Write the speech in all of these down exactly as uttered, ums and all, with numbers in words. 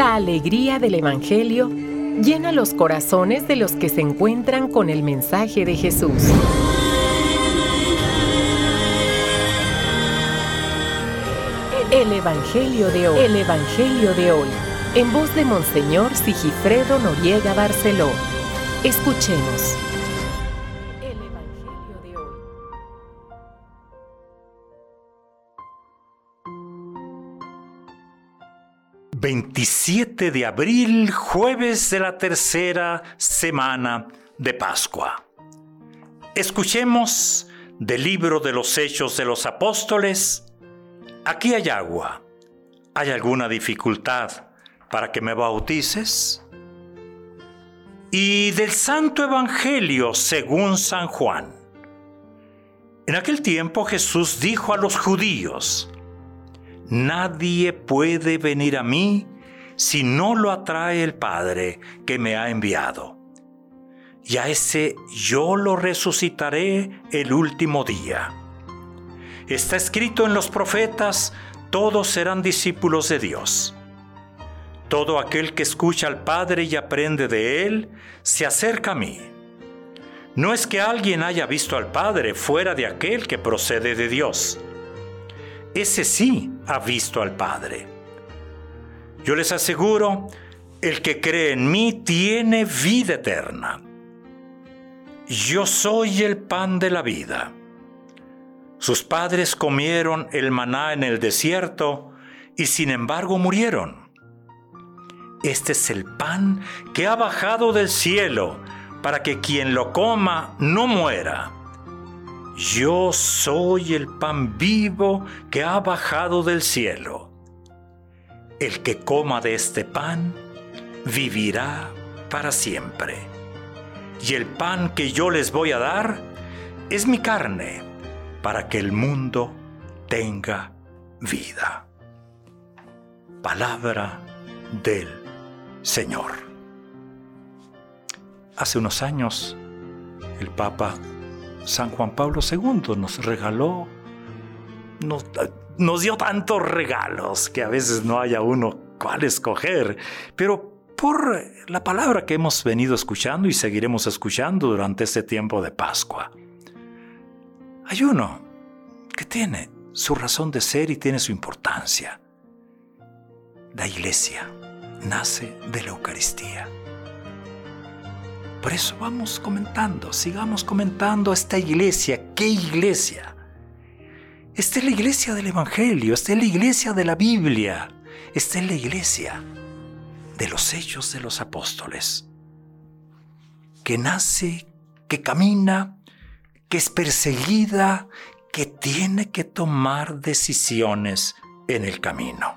La alegría del Evangelio llena los corazones de los que se encuentran con el mensaje de Jesús. El Evangelio de hoy. El Evangelio de hoy. En voz de Monseñor Sigifredo Noriega Barceló. Escuchemos. El Evangelio de hoy. veintisiete de abril, jueves de la tercera semana de Pascua. Escuchemos del libro de los Hechos de los Apóstoles. Aquí hay agua. ¿Hay alguna dificultad para que me bautices? Y del Santo Evangelio según San Juan. En aquel tiempo Jesús dijo a los judíos: nadie puede venir a mí si no lo atrae el Padre que me ha enviado. Y a ese yo lo resucitaré el último día. Está escrito en los profetas: todos serán discípulos de Dios. Todo aquel que escucha al Padre y aprende de Él, se acerca a mí. No es que alguien haya visto al Padre fuera de aquel que procede de Dios. Ese sí ha visto al Padre. Yo les aseguro, el que cree en mí tiene vida eterna. Yo soy el pan de la vida. Sus padres comieron el maná en el desierto y sin embargo murieron. Este es el pan que ha bajado del cielo para que quien lo coma no muera. Yo soy el pan vivo que ha bajado del cielo. El que coma de este pan vivirá para siempre. Y el pan que yo les voy a dar es mi carne, para que el mundo tenga vida. Palabra del Señor. Hace unos años, el Papa San Juan Pablo segundo nos regaló, nos, nos dio tantos regalos que a veces no haya uno cuál escoger, pero por la palabra que hemos venido escuchando y seguiremos escuchando durante este tiempo de Pascua, hay uno que tiene su razón de ser y tiene su importancia. La Iglesia nace de la Eucaristía. Por eso vamos comentando, sigamos comentando esta iglesia. ¿Qué iglesia? Esta es la iglesia del Evangelio, esta es la iglesia de la Biblia, esta es la iglesia de los Hechos de los Apóstoles, que nace, que camina, que es perseguida, que tiene que tomar decisiones en el camino.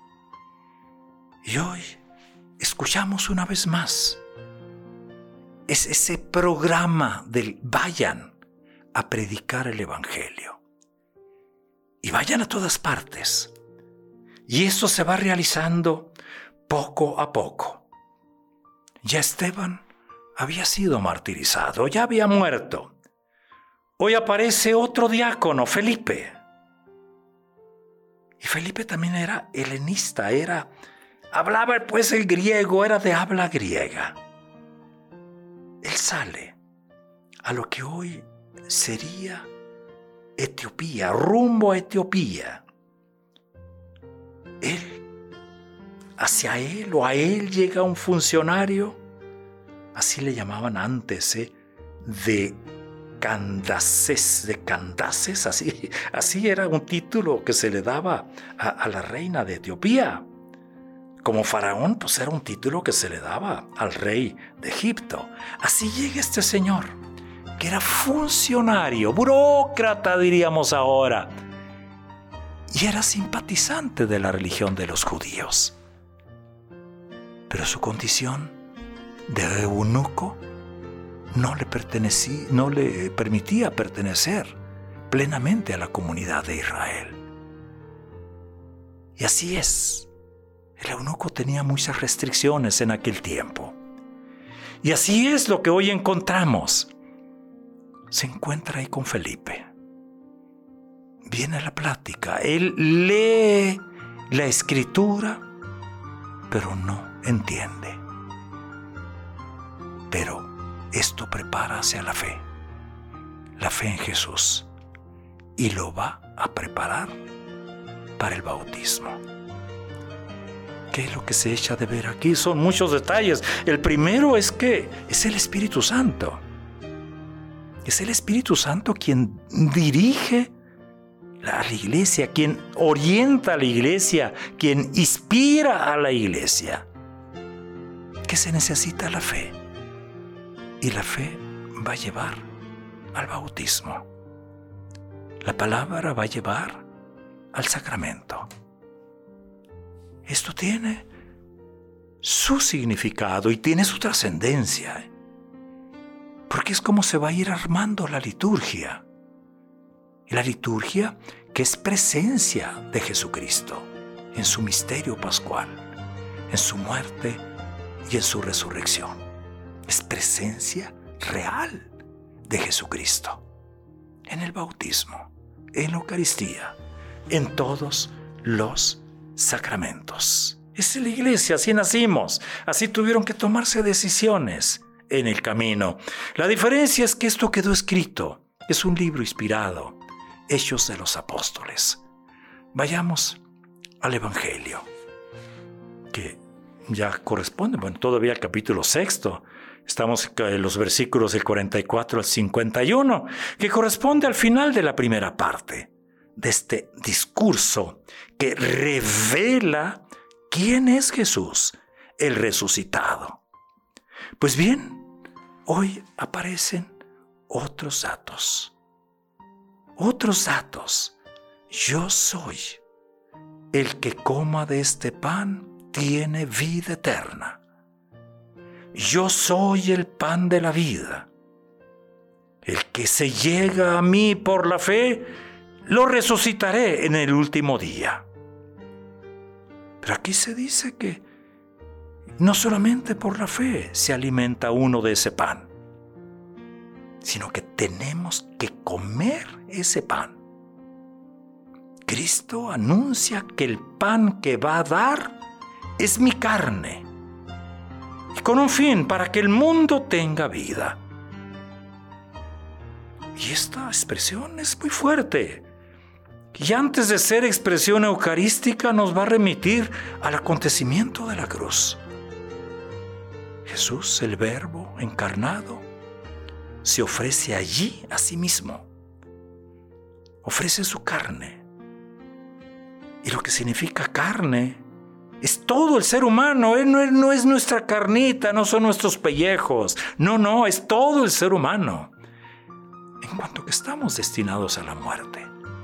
Y hoy escuchamos una vez más. Es ese programa del vayan a predicar el Evangelio. Y vayan a todas partes. Y eso se va realizando poco a poco. Ya Esteban había sido martirizado, ya había muerto. Hoy aparece otro diácono, Felipe. Y Felipe también era helenista, era, hablaba pues el griego, era de habla griega. Él sale a lo que hoy sería Etiopía, rumbo a Etiopía. Él, hacia él o a él llega un funcionario, así le llamaban antes, ¿eh? de Candaces, de Candaces, así, así era un título que se le daba a, a la reina de Etiopía. Como faraón, pues era un título que se le daba al rey de Egipto. Así llega este señor, que era funcionario, burócrata diríamos ahora, y era simpatizante de la religión de los judíos. Pero su condición de eunuco no le pertenecía, no le permitía pertenecer plenamente a la comunidad de Israel. Y así es. El eunuco tenía muchas restricciones en aquel tiempo. Y así es lo que hoy encontramos. Se encuentra ahí con Felipe. Viene la plática. Él lee la Escritura pero no entiende. Pero esto prepara hacia la fe, la fe en Jesús, y lo va a preparar para el bautismo. ¿Qué es lo que se echa de ver aquí? Son muchos detalles. El primero es que es el Espíritu Santo. Es el Espíritu Santo quien dirige a la iglesia, quien orienta a la iglesia, quien inspira a la iglesia. ¿Qué se necesita? La fe. Y la fe va a llevar al bautismo. La palabra va a llevar al sacramento. Esto tiene su significado y tiene su trascendencia, porque es como se va a ir armando la liturgia. Y la liturgia que es presencia de Jesucristo en su misterio pascual, en su muerte y en su resurrección. Es presencia real de Jesucristo en el bautismo, en la Eucaristía, en todos los sacramentos. Es la iglesia, así nacimos, así tuvieron que tomarse decisiones en el camino. La diferencia es que esto quedó escrito, es un libro inspirado, Hechos de los Apóstoles. Vayamos al Evangelio, que ya corresponde, bueno, todavía al capítulo sexto. Estamos en los versículos del cuarenta y cuatro al cincuenta y uno, que corresponde al final de la primera parte de este discurso que revela quién es Jesús, el resucitado. Pues bien, hoy aparecen otros datos. Otros datos. Yo soy. El que coma de este pan tiene vida eterna. Yo soy el pan de la vida. El que se llega a mí por la fe, lo resucitaré en el último día. Pero aquí se dice que no solamente por la fe se alimenta uno de ese pan, sino que tenemos que comer ese pan. Cristo anuncia que el pan que va a dar es mi carne, y con un fin, para que el mundo tenga vida. Y esta expresión es muy fuerte. Y antes de ser expresión eucarística nos va a remitir al acontecimiento de la cruz. Jesús, el Verbo encarnado, se ofrece allí a sí mismo. Ofrece su carne. Y lo que significa carne es todo el ser humano. Él no es, no es nuestra carnita, no son nuestros pellejos. No, no, es todo el ser humano. En cuanto que estamos destinados a la muerte.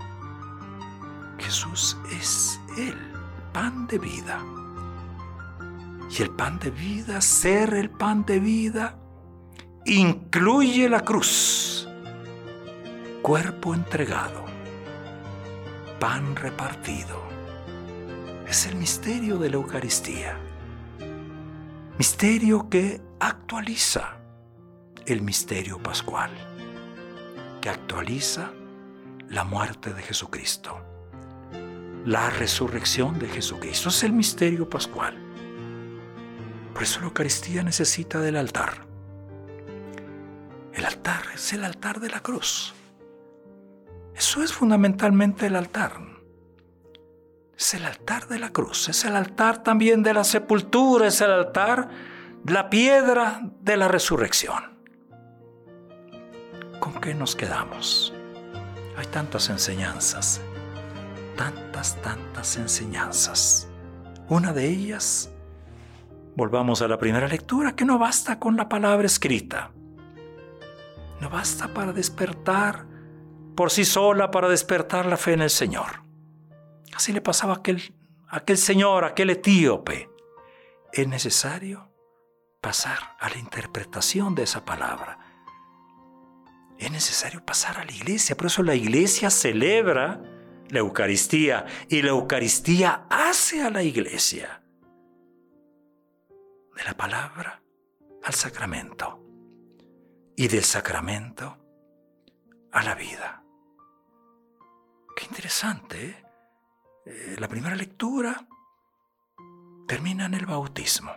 Jesús es el pan de vida. Y el pan de vida, ser el pan de vida, incluye la cruz, cuerpo entregado, pan repartido. Es el misterio de la Eucaristía. Misterio que actualiza el misterio pascual, que actualiza la muerte de Jesucristo. La resurrección de Jesucristo es el misterio pascual. Por eso la Eucaristía necesita del altar. El altar es el altar de la cruz. Eso es fundamentalmente el altar. Es el altar de la cruz. Es el altar también de la sepultura. Es el altar, la piedra de la resurrección. ¿Con qué nos quedamos? Hay tantas enseñanzas. Tantas, tantas enseñanzas. Una de ellas, volvamos a la primera lectura, que no basta con la palabra escrita. No basta para despertar por sí sola, para despertar la fe en el Señor. Así le pasaba a aquel, a aquel señor, a aquel etíope. Es necesario pasar a la interpretación de esa palabra. Es necesario pasar a la iglesia. Por eso la iglesia celebra la Eucaristía y la Eucaristía hace a la iglesia. De la palabra al sacramento y del sacramento a la vida. Qué interesante, ¿eh? Eh, la primera lectura termina en el bautismo.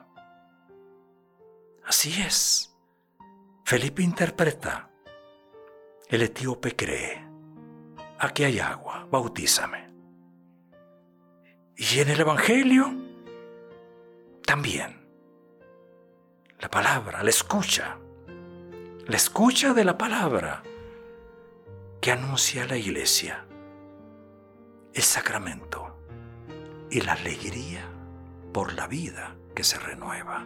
Así es. Felipe interpreta. El etíope cree. Aquí hay agua, bautízame. Y en el Evangelio también. La palabra, la escucha. La escucha de la palabra que anuncia la iglesia. El sacramento y la alegría por la vida que se renueva.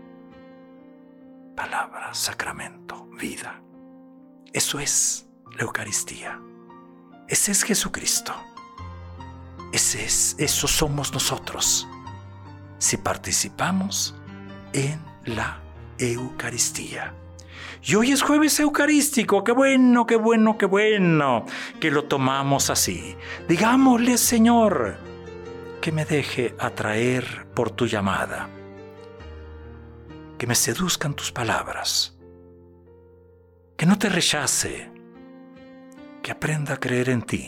Palabra, sacramento, vida. Eso es la Eucaristía. Ese es Jesucristo. Ese es, eso somos nosotros. Si participamos en la Eucaristía. Y hoy es jueves eucarístico. ¡Qué bueno, qué bueno, qué bueno! Que lo tomamos así. Digámosle, Señor, que me deje atraer por tu llamada. Que me seduzcan tus palabras. Que no te rechace. Que aprenda a creer en ti.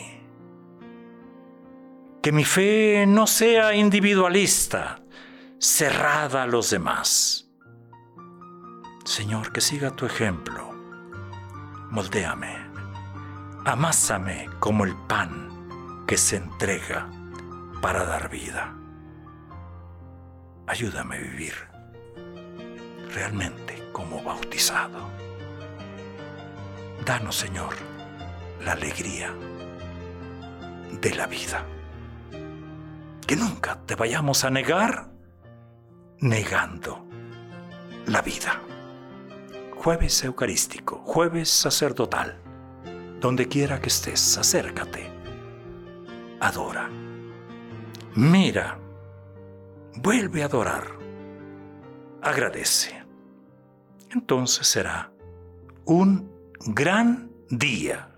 Que mi fe no sea individualista, cerrada a los demás. Señor, que siga tu ejemplo. Moldéame, amásame como el pan que se entrega para dar vida. Ayúdame a vivir realmente como bautizado. Danos, Señor, la alegría de la vida. Que nunca te vayamos a negar negando la vida. Jueves eucarístico, jueves sacerdotal. Donde quiera que estés, acércate. Adora. Mira. Vuelve a adorar. Agradece. Entonces será un gran día